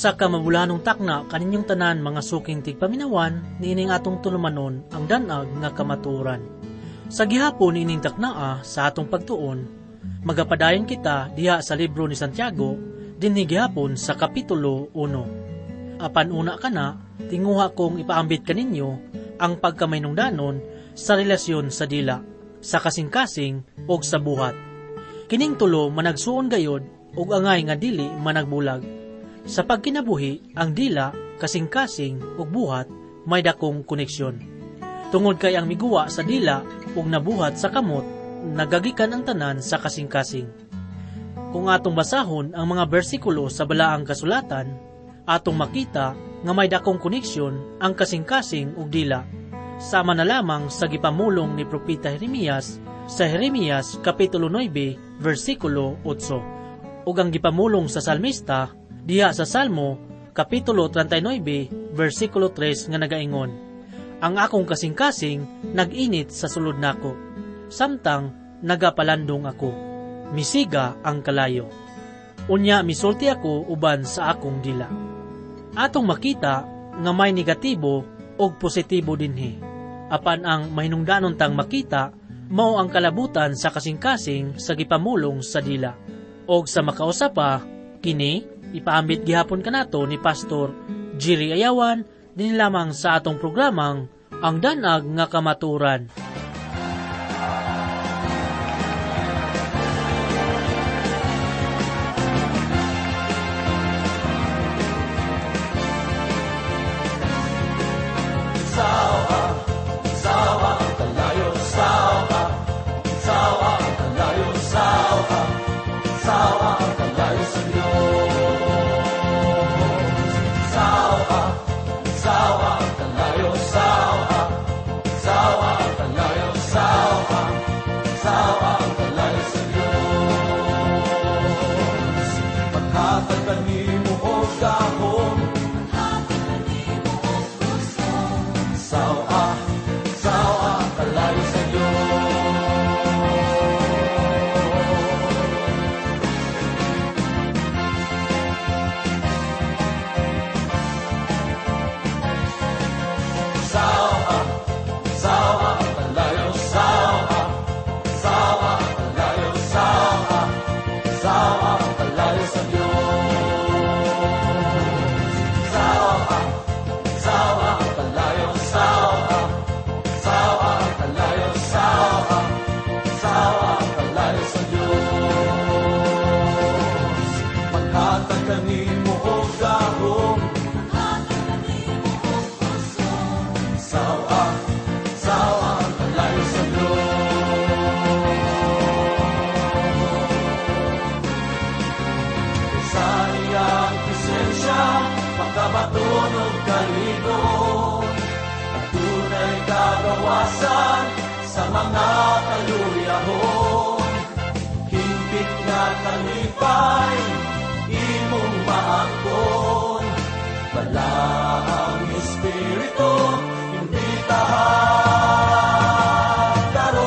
Usa ka mabulanong takna kaninyong tanan mga suking tigpaminawan niining atong tulumanon ang danag nga kamaturan. Sa gihapon niining taknaa sa atong pagtuon, magapadayon kita diha sa libro ni Santiago dinhi gihapon sa kapitulo 1. Apan una kana, tinguha kong ipaambit kaninyo ang pagkamaynungdanon sa relasyon sa dila, sa kasing-kasing o sa buhat. Kining tulo managsuon gayod ug angay nga dili managbulag. Sa pagkinabuhi, ang dila, kasing-kasing ug buhat may dakong koneksyon. Tungod kay ang miguwa sa dila ug nabuhat sa kamot, nagagikan ang tanan sa kasing-kasing. Kung atong basahon ang mga bersikulo sa balaang kasulatan, atong makita nga may dakong koneksyon ang kasing-kasing ug dila. Sama na lamang sa gipamulong ni Propeta Jeremias sa Jeremias kapitulo 9 versikulo 8 ug ang gipamulong sa salmista diha sa Salmo kapitulo 39 versikulo 3 nga nagaingon, ang akong kasing-kasing nag-init sa sulod nako, samtang nagapalandong ako, misiga ang kalayo. Unya misulti ako uban sa akong dila. Atong makita nga may negatibo o positibo dinhi. Apan ang mahinungdanon tang makita mao ang kalabutan sa kasing-kasing sa gipamulong sa dila. Og sa makausapa, kini ipaambit gihapon kanato ni Pastor Jerry Ayawan din lamang sa atong programang Ang Danag nga Kamaturan. Matunog kaligo ang tunay kagawasan sa mga kaluyahon. Himpit nga kalipay imong maangkon, balaang Espiritu imbitahan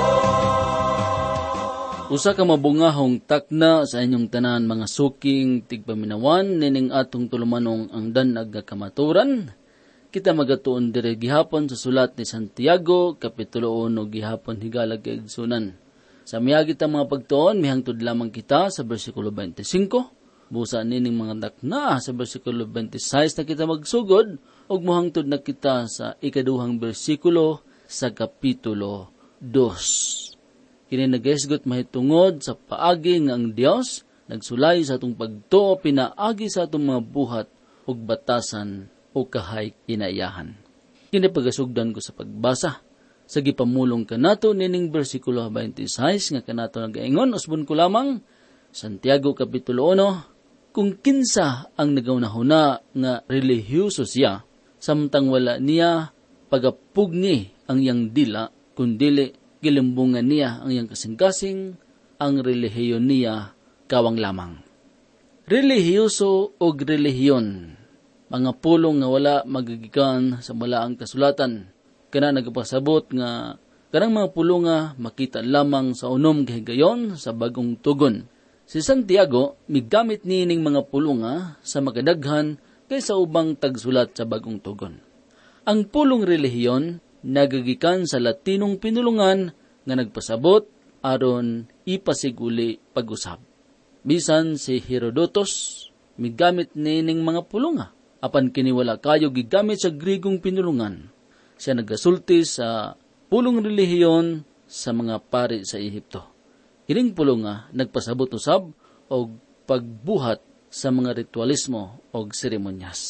karon. Usa ka mabungahong takna sa inyong tanan mga suking tigpaminawan nining atong tulumanong ang danag nga kamaturan. Kita magatuon dire gihapon sa sulat ni Santiago kapitulo 1 gihapon higalag kay igsunan. Sa miagi ta mga pagtuon mihangtod lamang kita sa bersikulo 25. Busa nining mga takna sa bersikulo 26 na kita magsugod ug mohangtod na kita sa ikaduhang bersikulo sa kapitulo 2. Kini nagesgot mahitungod sa paagi nga ang Dios nagsulay sa atong pagtuo pinaagi sa atong mga buhat ug batasan o kahay kinaiyahan. Kini pagasugdan ko sa pagbasa sa gipamulong kanato nining bersikulo 26 nga kanato nagaingon usbon ko lamang Santiago kapitulo 1, kung kinsa ang nagaunahuna nga relihiyoso siya samtang wala niya pagapugni ang iyang dila kundili gilimbungan niya ang iyang kasing-kasing, ang relihiyon niya kawang lamang. Relihiyoso o relihiyon, mga pulong nga wala magigikan sa malaang kasulatan, kana nagpasabot nga kanang mga pulong nga makita lamang sa unom kahigayon sa bagong tugon. Si Santiago, migamit nining mga pulong nga sa makadaghan kaysa ubang tagsulat sa Bagong Tugon. Ang pulong relihiyon nagagikan sa Latinong pinulungan nga nagpasabot aron ipasiguli pag-usab. Bisan si Herodotus migamit nining mga pulunga, apan kiniwala kayo gigamit sa Grigong pinulungan. Siya nagasulti sa pulong relihiyon sa mga pari sa Ehipto. Ining pulunga nagpasabot usab og pagbuhat sa mga ritualismo og seremonyas.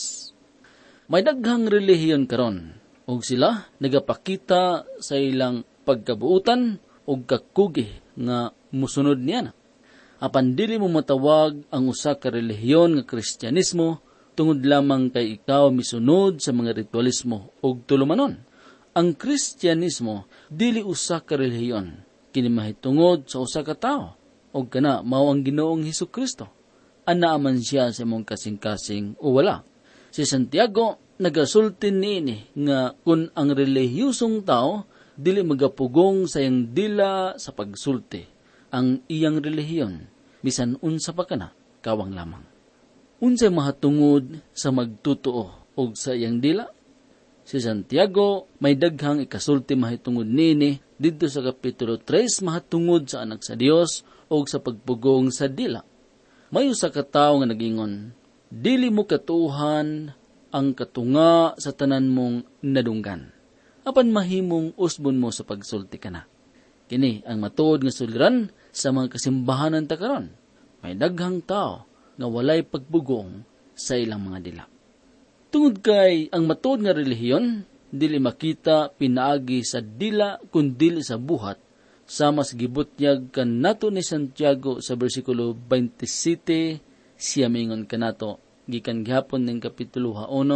May daghang relihiyon karon og sila nagapakita sa ilang pagkabuutan og kakugi nga musunod niya. Apan dili mo matawag ang usa ka relihiyon nga Kristyanismo tungod lamang kay ikaw misunod sa mga ritualismo og tulumanon. Ang Kristyanismo dili usa ka relihiyon, kini mahitungod sa usa ka tawo og kana mao ang Ginoong Hesukristo. Anaa man siya sa imong kasing-kasing o wala. Si Santiago nagasulti niini nga kun ang relihiyosong tao dili magapugong sa iyang dila sa pagsulti ang iyang relihiyon, bisan unsa pa kana, kawang lamang. Unsay mahatungod sa magtutuo og sa iyang dila? Si Santiago may daghang ikasulti mahitungod nini didto sa Kapitulo 3 mahatungod sa anak sa Dios og sa pagpugong sa dila. May usa ka tawo nga nagingon, dili mo katuhan ang katunga sa tanan mong nadunggan, apan mahimong usbon mo sa pagsulti kana. Kini ang matuod nga suliran sa mga kasimbahanan ta karon. May daghang tao nga walay pagpugong sa ilang mga dila. Tungod kay ang matuod nga relihiyon dili makita pinaagi sa dila kundi sa buhat, sama sa gibutyag kanato ni Santiago sa bersikulo 27, siya mingon kanato gikan gihapon ning Kapitulo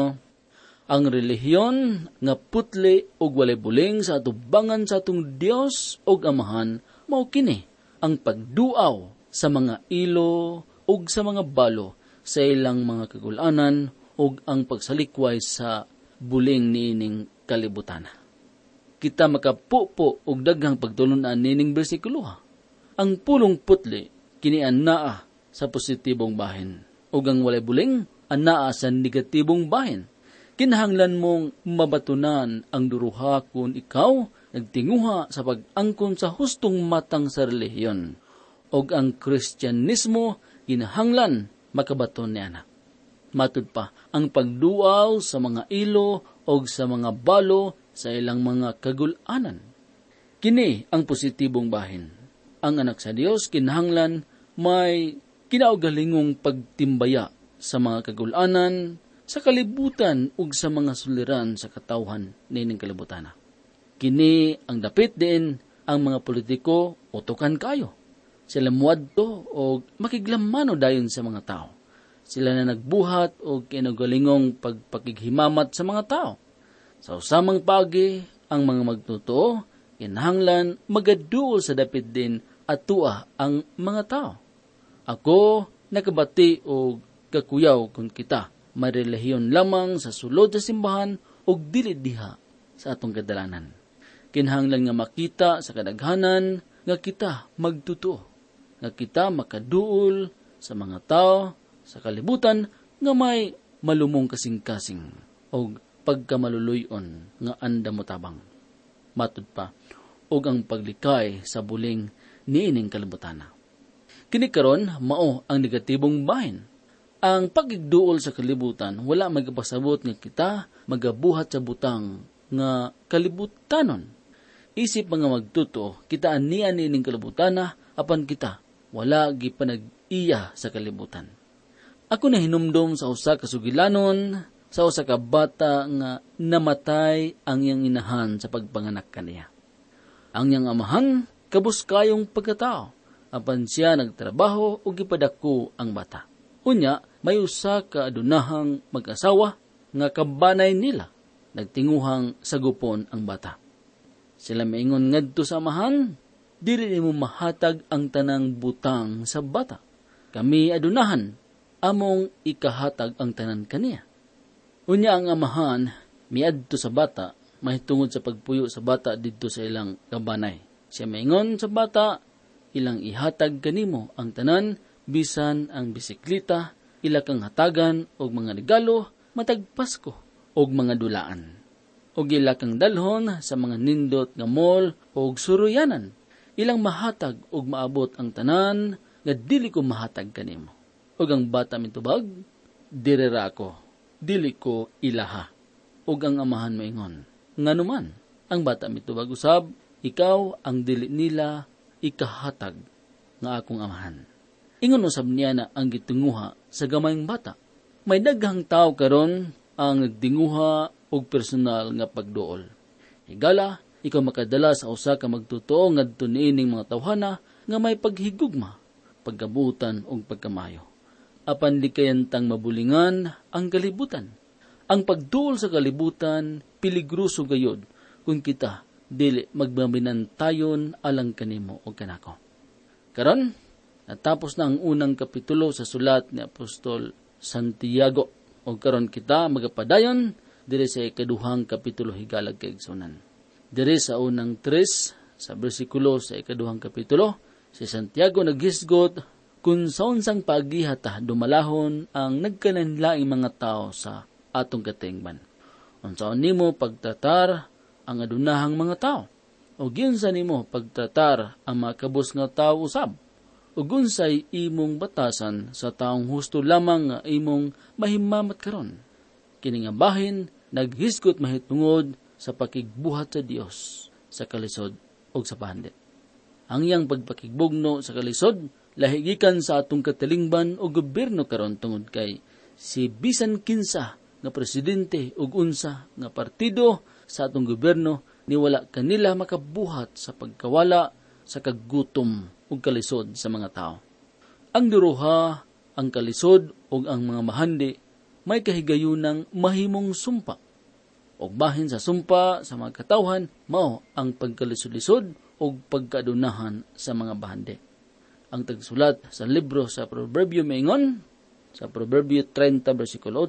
1, ang relihiyon nga putli og walay buling sa atubangan sa atong Dios og Amahan mao kini ang pagduaw sa mga ilo ug sa mga balo sa ilang mga kagul-anan ug ang pagsalikway sa buling niining kalibutan. Kita makapupo og daghang pagtulunan nining bersikulo. Ang pulong putli kini anaa sa positibong bahin ug ang walay buling anaa sa negatibong bahin. Kinahanglan mong mabatunan ang duruha kung ikaw nagtinguha sa pag-angkon sa hustong matang sa relihiyon og ang Kristyanismo kinahanglan makabaton niya na. Matud pa ang pagduaw sa mga ilo og sa mga balo sa ilang mga kagul-anan. Kini ang positibong bahin. Ang anak sa Dios kinahanglan may kinaugalingong pagtimbaya sa mga kagul-anan, sa kalibutan ug sa mga suliran sa katawhan nining kalibutan. Kini ang dapit din ang mga politiko utukan kayo. Sila muadto o makiglamano dayon sa mga tao. Sila na nagbuhat o kinaugalingong pagpakighimamat sa mga tao. Sa usamang pagi, ang mga magtotoo, kinahanglan magaduol sa dapit din atua ang mga tao. Ako nakabati o kakuyaw kung kita may relihiyon lamang sa sulod sa simbahan o dili diha sa atong kadalanan. Kinahanglan nga makita sa kadaghanan nga kita magtotoo, nga kita makaduol sa mga tao sa kalibutan nga may malumong kasing-kasing o pagkamaluluyon nga anda mo tabang. Matud pa, og ang paglikay sa buling niining kalibutana. Kini karon mao ang negatibong bahin. Ang pagigduol sa kalibutan wala magpasabot nga kita magabuhat sa butang nga kalibutanon. Isip mga magtuto, kita anian niining kalibutana apan kita wala gipanag-iya sa kalibutan. Ako na hinumdom sa usa ka sugilanon sa usa ka bata nga namatay ang iyang inahan sa pagpanganak kaniya. Ang iyang amahan kabus kayong pagkatao, apan siya nagtrabaho ug gipadako ang bata. Unya, may usa ka adunahang mag-asawa nga kabanay nila, nagtinguhang sagupon ang bata. Sila maingon ngadto sa amahan, dili nimo mahatag ang tanang butang sa bata. Kami adunahan, among ikahatag ang tanan kaniya. Unya ang amahan, miadto sa bata, mahitungod sa pagpuyo sa bata didto sa ilang kabanay. Siya maingon sa bata, ilang ihatag kanimo ang tanan, bisan ang bisikleta, ila kang hatagan og mga regalo matag Pasko og mga dulaan. Og ila kang dalhon sa mga nindot nga mall og suruyanan. Ilang mahatag og maabot ang tanan nga dili ko mahatag kanimo. Og ang bata mitubag, direra ko, dili ko ilaha. Og ang amahan moingon, nganuman, ang bata mitubag usab, ikaw ang dili nila ikahatag nga akong amahan. Ingon usab niya na ang gitunguha sa gamayng bata. May daghang tao karon ang nagdinguha og personal nga pagduol. Higala, ikaw makadala sa usa ka magtotoo ngadto niining mga tawhana nga may paghigugma, pagkabutan ug pagkamayo. Apan di kayantang mabulingan ang kalibutan. Ang pagduol sa kalibutan peligroso gayud kung kita dili magmaminantayon alang kanimo o kanako. Karon, natapos na ang unang kapitulo sa sulat ni Apostol Santiago. O karon kita magapadayon diri sa ikaduhang kapitulo higalag kay igsunan. Diri sa unang 3 sa bersikulo sa ikaduhang kapitulo, si Santiago naghisgot kung sa unsang paagihata dumalahon ang nagkananlaing mga tao sa atong katingban. Unsaon nimo pagtratar ang adunahang mga tao? O ginsa nimo pagtratar ang mga kabus nga tao usab? O gunsay imong batasan sa taong husto lamang nga imong mahimamat karon? Kini nga bahin naghisgot mahitungod sa pakigbuhat sa Dios sa kalisod o sa pahandit. Ang iyang pagpakigbugno sa kalisod lahigikan sa atong katalingban o gobyerno karon tungod kay si bisan kinsa nga presidente ug unsa nga partido sa atong gobyerno ni wala kanila makabuhat sa pagkawala sa kagutom ug kalisod sa mga tao. Ang duruha, ang kalisod ug ang mga mahandi may kahigayunang mahimong sumpa. Og bahin sa sumpa sa mga katawhan mao ang pagkalisod-lisod ug pagkaadunahan sa mga bahandi. Ang tagsulat sa libro sa Proverbio maingon sa Proverbio 30 versikulo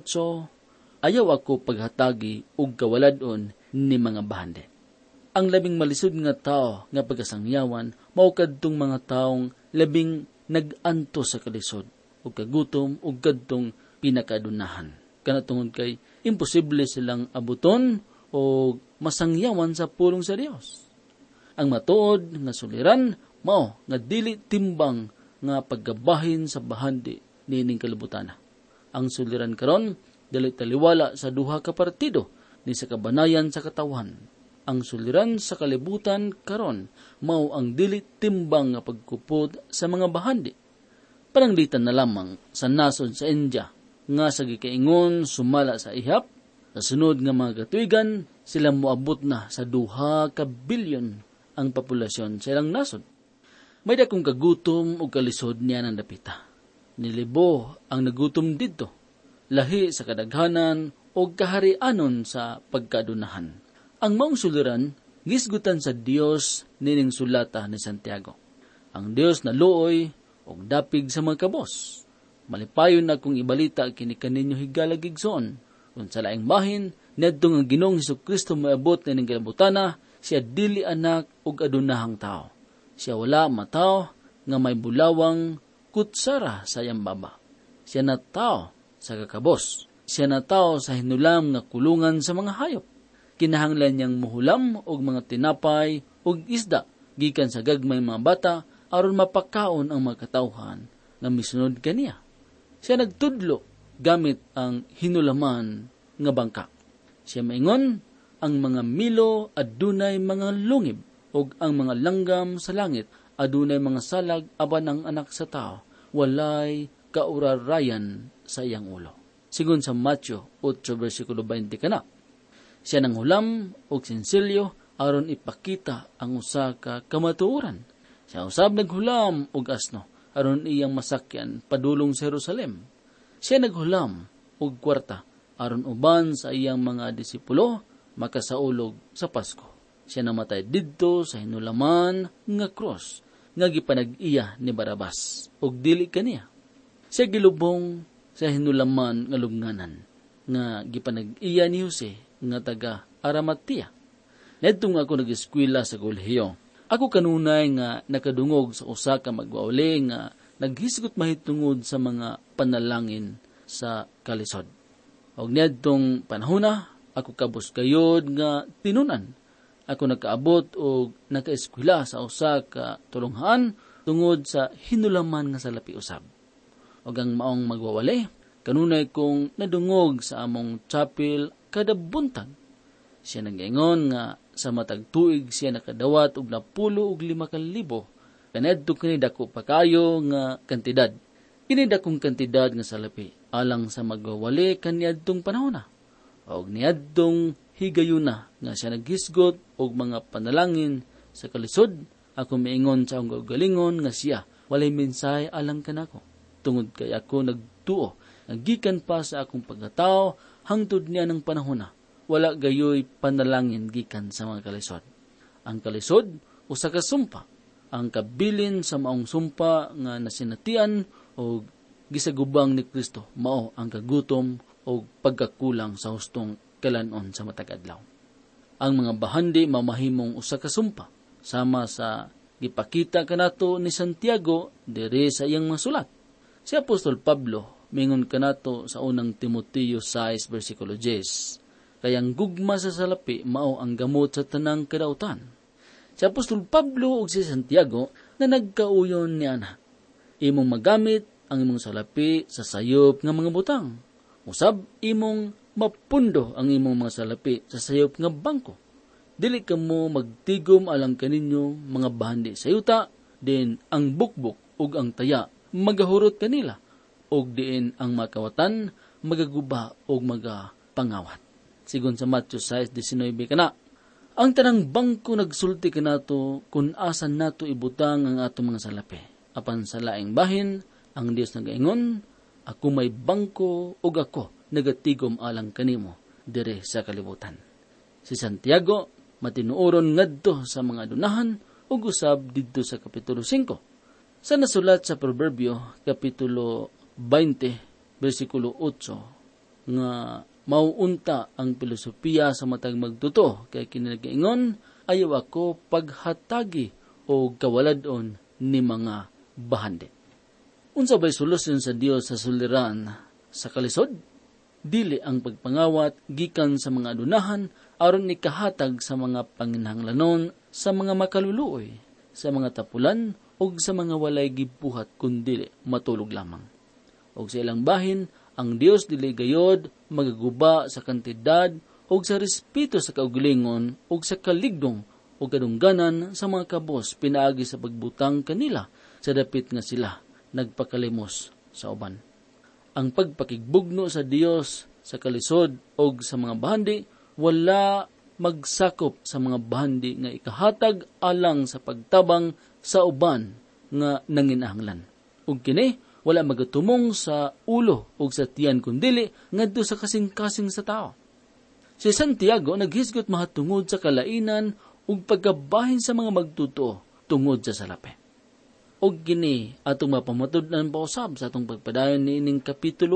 8, ayaw ako paghatagi ug kawaladon ni mga bahandi. Ang labing malisod nga tao nga pagkasangyawan mao kadtong mga taong labing nag-anto sa kalisod ug kagutom ug kadtong pinakadunahan. Kanatungod kay imposible silang abuton o masangyawan sa pulong sa Dios. Ang matuod nga suliran mao nga dili timbang nga paggabahin sa bahandi niining kalibutana. Ang suliran karon dili taliwala sa duha ka partido ni sa kabanayan sa katawhan. Ang suliran sa kalibutan karon mao ang dili timbang nga pagkupod sa mga bahandi. Pananglitan na lamang sa nasod sa India nga sa gikaingon sumala sa ihap, sa sunod nga mga katuigan sila moabot na sa 2 ka bilyon ang populasyon sa ilang nasod. May dakong kagutom o kalisod niya ng dapita. Nilibo ang nagutom dito, lahi sa kadaghanan o kaharianon sa pagkadunahan. Ang maong suliran, gisgutan sa Dios nining sulata ni Santiago. Ang Dios na luoy o dapig sa mga kabos. Malipayon na kung ibalita kini kaninyo higalag igsoon. Kung sa laing bahin, nedto nga Ginoong Hesukristo maabot nining kalibutana, siya dili anak og adunahang tao. Siya wala matao nga may bulawang kutsara sa iyang baba. Siya na tao sa kakabos. Siya na tao sa hinulam nga kulungan sa mga hayop. Kinahanglan niyang muhulam og mga tinapay og isda gikan sa gagmay mga bata aron mapakaon ang mga katawhan nga misunod kaniya. Siya nagtudlo gamit ang hinulaman nga bangka. Siya maingon ang mga milo adunay mga lungib og ang mga langgam sa langit adunay mga salag aban ang anak sa tao walay kaurarayan sa iyang ulo. Sigon sa Mateo 8 versikulo 20 kana. Siya nang hulam og sinsilyo aron ipakita ang usa ka kamatuoran. Siya usab naghulam og asno aron iyang masakyan padulong sa Jerusalem. Siya naghulam og kwarta aron uban sa iyang mga disipulo makasaulog sa Pasko. Siya namatay didto sa hinulaman nga cross nga gipanag-iya ni Barabas og dili kaniya. Siya gilubong sa hinulaman nga lubnganan nga gipanag-iya ni Jose nga taga Arimatea. Nedtong ako nag-eskwela sa kolehiyo, ako kanunay nga nakadungog sa usa ka magwauli nga naghisgot mahitungod sa mga panalangin sa kalisod. Og niadtong panahona, ako kabus gayod nga tinunan. Ako nakaabot o nakaeskwela sa usa ka tulunghaan tungod sa hinulaman nga salapi usab. Og ang maong magwawali, kanunay kong nadungog sa among chapel kada buntag. Siya nag-ingon nga sa matag tuig siya nakadawat og 15,000. Kanadto kini dako pa kayo nga kantidad. Kini dakong kantidad nga salapi alang sa magwawali kaniadtong panahona. Og niadtong higayuna nga siya naghisgot og mga panalangin sa kalisod, ako miingon sa akong galingon nga siya walay mensahe alang kanako. Tungod kay ako nagtuo, nagikan pa sa akong pagkatao hangtod niya ng panahona. Wala gayoy panalangin gikan sa mga kalisod. Ang kalisod usa ka sumpa. Ang kabilin sa maong sumpa nga nasinatian o gisagubang ni Kristo mao ang kagutom o pagkakulang sa hustong kalanon sa matag adlaw. Ang mga bahandi mamahimong usa ka sumpa sama sa gipakita kanato ni Santiago diri sa iyang mga sulat. Si Apostol Pablo mingon kanato sa unang Timoteo 6 versikulo 10. Kayang gugma sa salapi mao ang gamot sa tanang kadautan. Si Apostol Pablo ug si Santiago na nagkauyon ni ana. Imong magamit ang imong salapi sa sayop nga mga butang. Usab imong mapundo ang imong mga salapi sa sayop nga bangko. Dili kamo magtigom alang kaninyo mga bahandi sa yuta, din ang bukbuk ug ang taya magahurot kanila, ug diin ang makawatan magaguba ug magapangawat. Sigon sa Matthew 6:19 kana, ang tanang bangko nagsulti kanato kung asan nato ibutang ang atong mga salapi. Apan sa laing bahin, ang Dios nagaingon, ako may bangko ug ako nagatigom alang kanimo dire sa kalibutan. Si Santiago matinuoron ngadto sa mga adunahan ug usab didto sa kapitulo 5. Sa nasulat sa Proverbio kapitulo 20 bersikulo 8 nga mauunta ang filosofiya sa matag magtuto kay kinagaingon, ayaw ako paghatagi o kawaladon ni mga bahandi. Unsa bay solusyon sa Dios sa suliran sa kalisod? Dili ang pagpangawat gikan sa mga adunahan aron ikahatag sa mga panginahanglanon sa mga makaluluoy, sa mga tapulan ug sa mga walay gibuhat kundi matulog lamang. Og sa ilang bahin, ang Dios dili gayod magaguba sa kantidad ug sa respeto sa kaugalingon ug sa kaligdong ug kadungganan sa mga kabos pinaagi sa pagbutang kanila sa dapit nga sila nagpakalimos sa uban. Ang pagpakigbugno sa Dios sa kalisod ug sa mga bahandi wala magsakop sa mga bahandi nga ikahatag alang sa pagtabang sa uban nga nanginahanglan. Ug kini wala magatumong sa ulo o sa tiyan kundili ngadto sa kasing-kasing sa tao. Si Santiago naghisgot mahatungod sa kalainan ug pagkabahin sa mga magtuto tungod sa salapi. Og gini atong mapamatud-an pausab sa atong pagpadayon niining kapitulo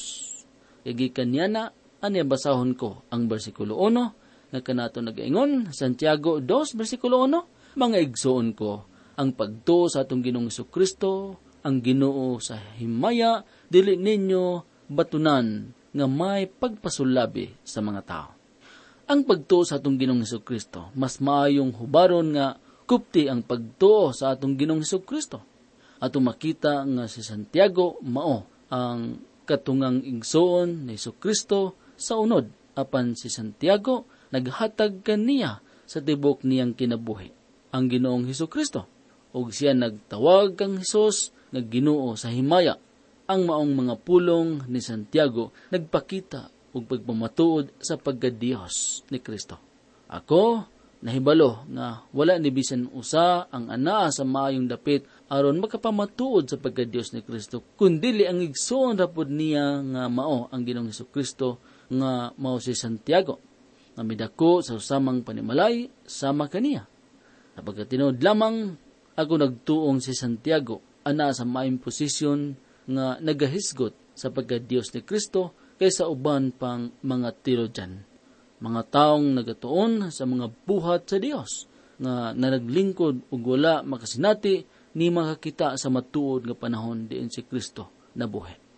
2. Gikan niya na ani basahon ko ang bersikulo 1 nga kanato nagaingon Santiago 2 bersikulo 1, mga igsoon ko ang pagtuo sa atong Ginoong Jesucristo, ang Ginoo sa himaya, dili ninyo batunan nga may pagpasulabi sa mga tao. Ang pagtuo sa atong Ginoong Jesucristo, mas maayong hubaron nga kupti ang pagtuo sa atong Ginoong Jesucristo. Atong makita nga si Santiago mao ang katungang igsoon ni Jesucristo sa unod, apan si Santiago naghatag kaniya sa tibok niyang kinabuhi, ang Ginoong Jesucristo. Og siya nagtawag kang Hesus nga Ginoo sa himaya. Ang maong mga pulong ni Santiago nagpakita og pagpamatuod sa pagka-Dios ni Kristo. Ako nahibalo nga wala ni bisan usa ang anaa sa maayong dapit aron makapamatuod sa pagka-Dios ni Kristo, kundi ang igsoon ra pud niya nga mao ang Ginoong Jesucristo nga mao si Santiago, nga midako sa usamang panimalay sama kaniya. Sa pagkatinuod lamang ako nagtuong si Santiago ana sa maayong posisyon nga nagahisgot sa pagka-Dios ni Kristo kaysa uban pang mga teologian, mga taong nagatuon sa mga buhat sa Dios nga naglingkod ug wala makasinati ni makakita sa matuod nga panahon diin si Kristo nabuhi.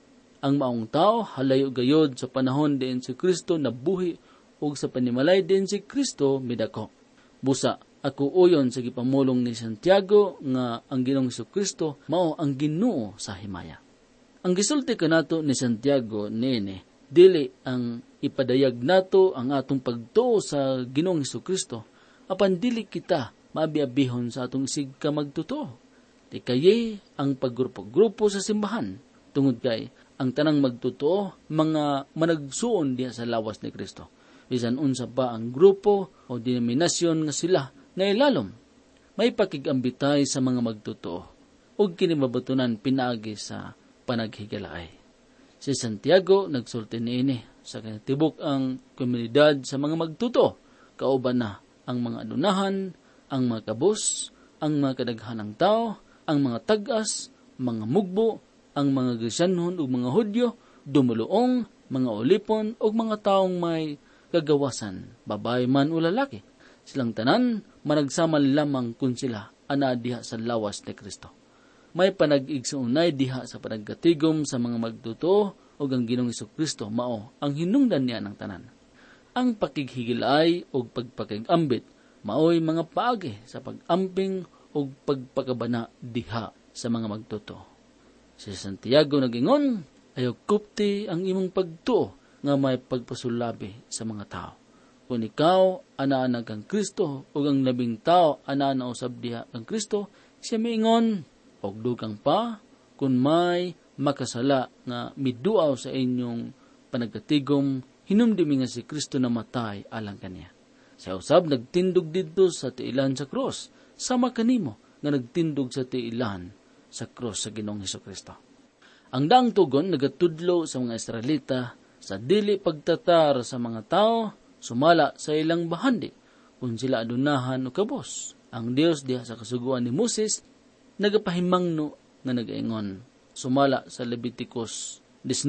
Ang maong tao halayo gayod sa panahon diin si Kristo nabuhi ug sa panimalay diin si Kristo midako. Busa ako uyon sa gipamulong ni Santiago nga ang Ginoong Kristo mao ang Ginoo sa himaya. Ang gisulti kanato ni Santiago niini dili ang ipadayag nato ang atong pagtuo sa Ginoong Kristo apan dili kita maabi-abihon sa atong isig ka magtotoo. Di kaye ang paggrupo-grupo sa simbahan tungod kay ang tanang magtotoo mga managsuon diha sa lawas ni Kristo. Bisan unsa pa ang grupo o denominasyon nga sila nailalom. May pakigambitay sa mga magtotoo ug kini mabatunan pinaagi sa panaghigalaay. Si Santiago nagsulti niini sa kanitibok ang komunidad sa mga magtotoo, kauban na ang mga adunahan, ang mga kabus, ang mga kadaghanang tao, ang mga tag-as, mga mugbo, ang mga Kristiyanon ug mga Hudyo, dumuluong, mga ulipon ug mga taong may kagawasan, babae man o lalaki. Silang tanan managsama lamang kun sila ana diha sa lawas ni Kristo. May panag-igsuunay diha sa panagkatigom sa mga magtotoo ug ang Ginoong Kristo mao ang hinungdan niya ng tanan. Ang pakighigilay ug pagpakigambit mao'y mga paagi sa pag-amping ug pagpakabana diha sa mga magtotoo. Si Santiago nagingon, ayaw kupti ang imong pagtuo nga may pagpasulabi sa mga tao. Kung ikaw, ana-ana kang Kristo, o ang labing tao, ana-ana usab diha kang Kristo, siya miingon, og dugang pa, kung may makasala nga miduaw sa inyong panagkatigom, hinumdumi nga si Kristo na matay alang kaniya. Siya usab nagtindog dito sa tiilan sa krus, sama kanimo nga nagtindog sa tiilan sa krus sa Ginoong Hesukristo. Ang daang tugon nagatudlo sa mga Israelita sa dili pagtatar sa mga tao, sumala sa ilang bahandi, kung sila adunahan o kabos. Ang Dios diha sa kasuguan ni Moses, nagapahimangno nga nagaingon, sumala sa Leviticus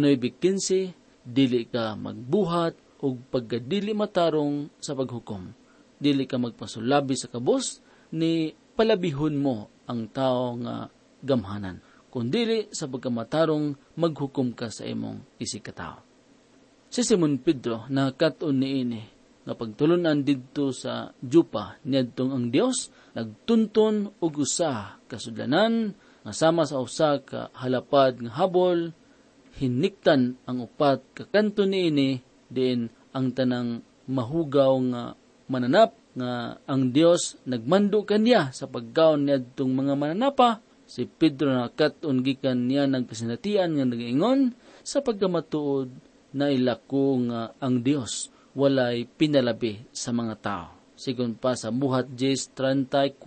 19:15, dili ka magbuhat o pagkadili matarong sa paghukom. Dili ka magpasulabi sa kabos, ni palabihon mo ang tao nga gamhanan. Kung dili sa pagkamatarong maghukom ka sa imong isikatao. Si Simon Pedro nakaton niini nga pagtulunan didto sa Jupa niadtong ang Dios nagtunton og usa ka sudlanan nga sama sa usa ka halapad nga habol, hiniktan ang upat ka kanto niini diin ang tanang mahugaw nga mananap nga ang Dios nagmando kaniya sa pagkaon niadtong mga mananapa. Si Pedro nakaton gikan niya nagkasinatian nga nagaingon sa pagkamatuod na ilako nga ang Dios walay pinalabi sa mga tao. Sigon pa sa Buhat 10:34.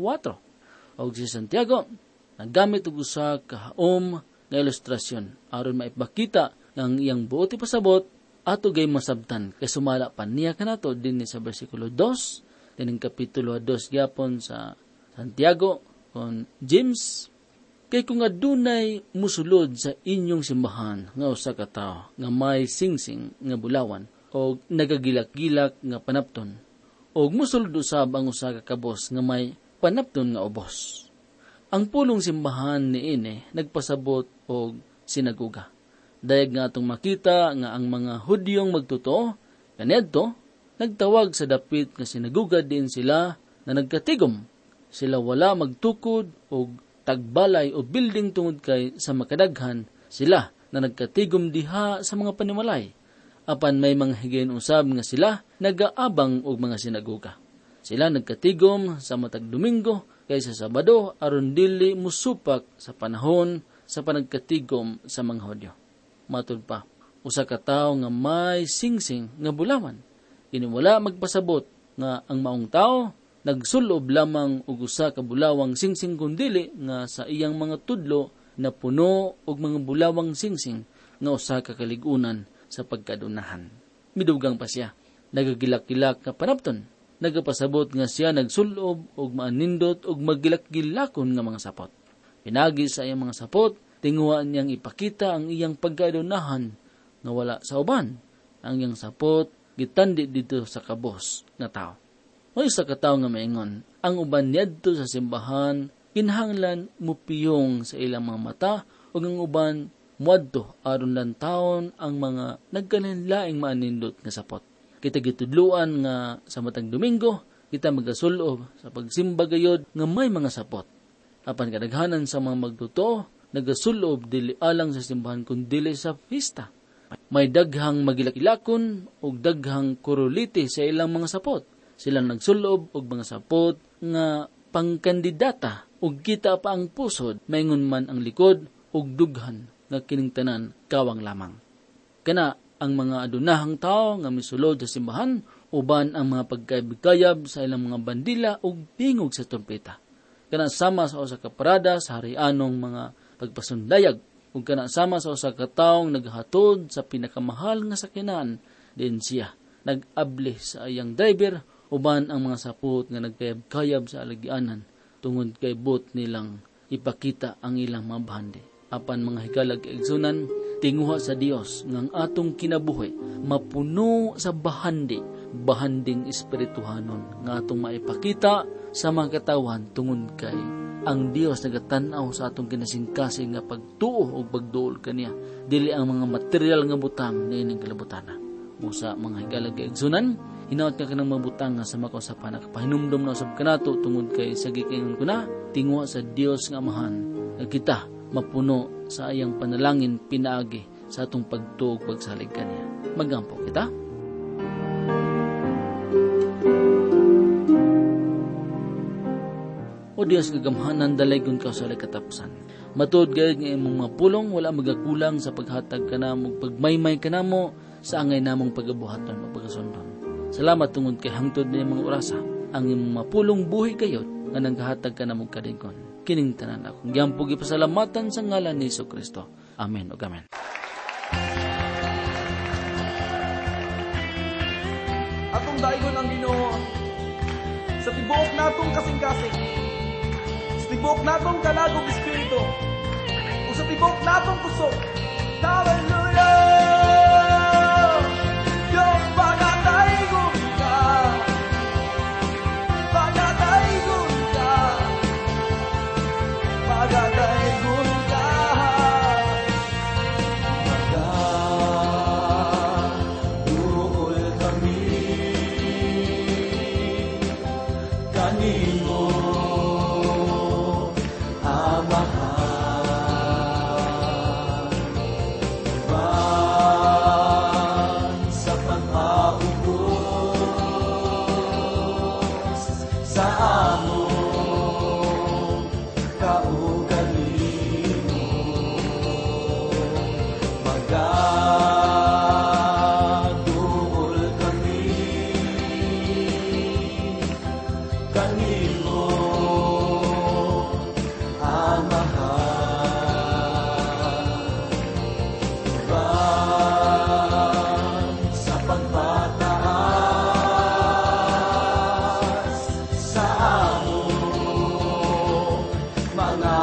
Og si Santiago nagamit og usa ka haom nga ilustrasyon aron maipakita ang iyang buot ipasabot ato gay masabtan kay sumala pa niya kanato dinhi sa bersikulo 2 dining kapitulo 2 gyapon sa Santiago kon James. Kay kung adunay musulod sa inyong simbahan nga usa ka tawo nga may singsing nga bulawan o nagagilak-gilak nga panapton o musulod usab ang usa ka kabos nga may panapton nga ubos. Ang pulong simbahan niini nagpasabot og sinaguga. Dayag nga atong makita nga ang mga Hudyong magtotoo kaniadto nagtawag sa dapit nga sinaguga din sila na nagkatigom. Sila wala magtukod og tagbalay o building tungod kay sa makadaghan sila na nagkatigom diha sa mga panimalay. Apan may mga higayon usab nga sila nagaabang og mga sinaguga. Sila nagkatigom sa matag Domingo kaysa Sabado aron dili musupak sa panahon sa panagkatigom sa mga Hudyo. Matud pa, usa ka tawo nga may singsing nga bulawan. Kini wala magpasabot nga ang maong tawo nagsulob lamang og usa ka bulawang singsing kundili nga sa iyang mga tudlo na puno og mga bulawang singsing nga usa ka kaligunan sa pagkadunahan. Midugang pa siya, nagagilak-gilak ka panapton, nagapasabot nga siya nagsulob og maanindot og magilak-gilakon nga mga sapot. Pinagi sa iyang mga sapot, tinguhan niyang ipakita ang iyang pagkadunahan nga wala sa uban. Ang iyang sapot gitandi dito sa kabos nga tao. O isa ka tawo nga maingon, ang uban niadto sa simbahan, kinahanglan mupiyong sa ilang mga mata, o ang uban muadto aron lang taon ang mga nagkalinlaing maanindot nga sapot. Kita gitudluan nga sa matag Domingo, kita magasulob sa pagsimba gayod nga may mga sapot. Apan kadaghanan sa mga magtuto, nagasulob dili alang sa simbahan kun dili sa pista. May daghang magilakilakon o daghang kuruliti sa ilang mga sapot. Silang nagsulob og mga sapot nga pangkandidata ug kita pa ang pusod, maingon man ang likod ug dughan nga kining tanan kawang lamang. Kana ang mga adunahang tao nga misulod sa simbahan, uban ang mga pagkayab sa ilang mga bandila ug tingog sa trompeta. Kana sama sa usa ka parada sa harianong mga pagpasundayag ug kana sama sa usa ka taong naghatod sa pinakamahal nga sakyanan, din siya nag-abli sa iyang driver uban ang mga sapot nga nagkayab-kayab sa alagyanan tungod kay bot nilang ipakita ang ilang mga bahandi. Apan mga hikalag kaigsunan, tinguha sa Dios ngang atong kinabuhi mapuno sa bahanding espirituhanon nga atong maipakita sa mga katawan tungod kay ang Dios nagatan-aw sa atong kinasingkasing nga pagtuo o pagduol kaniya, dili ang mga material nga butang na ining kalabutana. Usa mga hikalag kaigsunan, hinaot ka kanang mga butang nga sama ko sa panakapahinumdom na usab kanato tungod kay sa gikingon ko na tinguha sa Dios nga Amahan nga kita mapuno sa ayang panalangin pinaagi sa atong pagtuog pagsalig kaniya. Magampo kita. O Diyos kagamhanan, dalaygon ka sa katapusan. Matuod gayud nga imong mga pulong, wala magakulang sa paghatag ka na mo, pagmaymay ka na mo sa angay namong pagabuhaton o pagasundon. Salamat tungod kay hangtod na mga orasa, ang imong mga pulong buhi kayod nga naghahatag ka na mo kadingon. Kining tanan akong giampog ipasalamatan sa ngalan ni Jesucristo. Amen o amen. Atong daigon ang Ginoo sa tibuok natong kasing-kasing, sa tibuok natong kalagong espiritu, o sa tibuok natong kusog. Hallelujah! Diyos, pagataygon ka, pagataygon ka, pagataygon ka. Magaduol kami kanimo, Amahan. Sa pagpaubos sa among kaugalino, magaduol kami kanimo, Amahan. Sa pagpataas sa among mga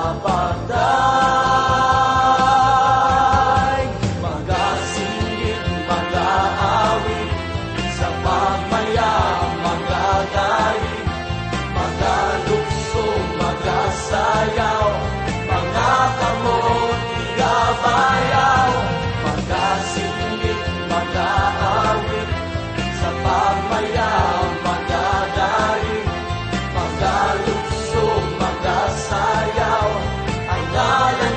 patay, magasingit, mag-aawit, sa pagmayang, magagalit, magalukso, magasayaw, mga kamot, igabayaw, magasingit, mag-aawit, sa pagmayang, magagalit, magalukso, magasayaw, ang ngalan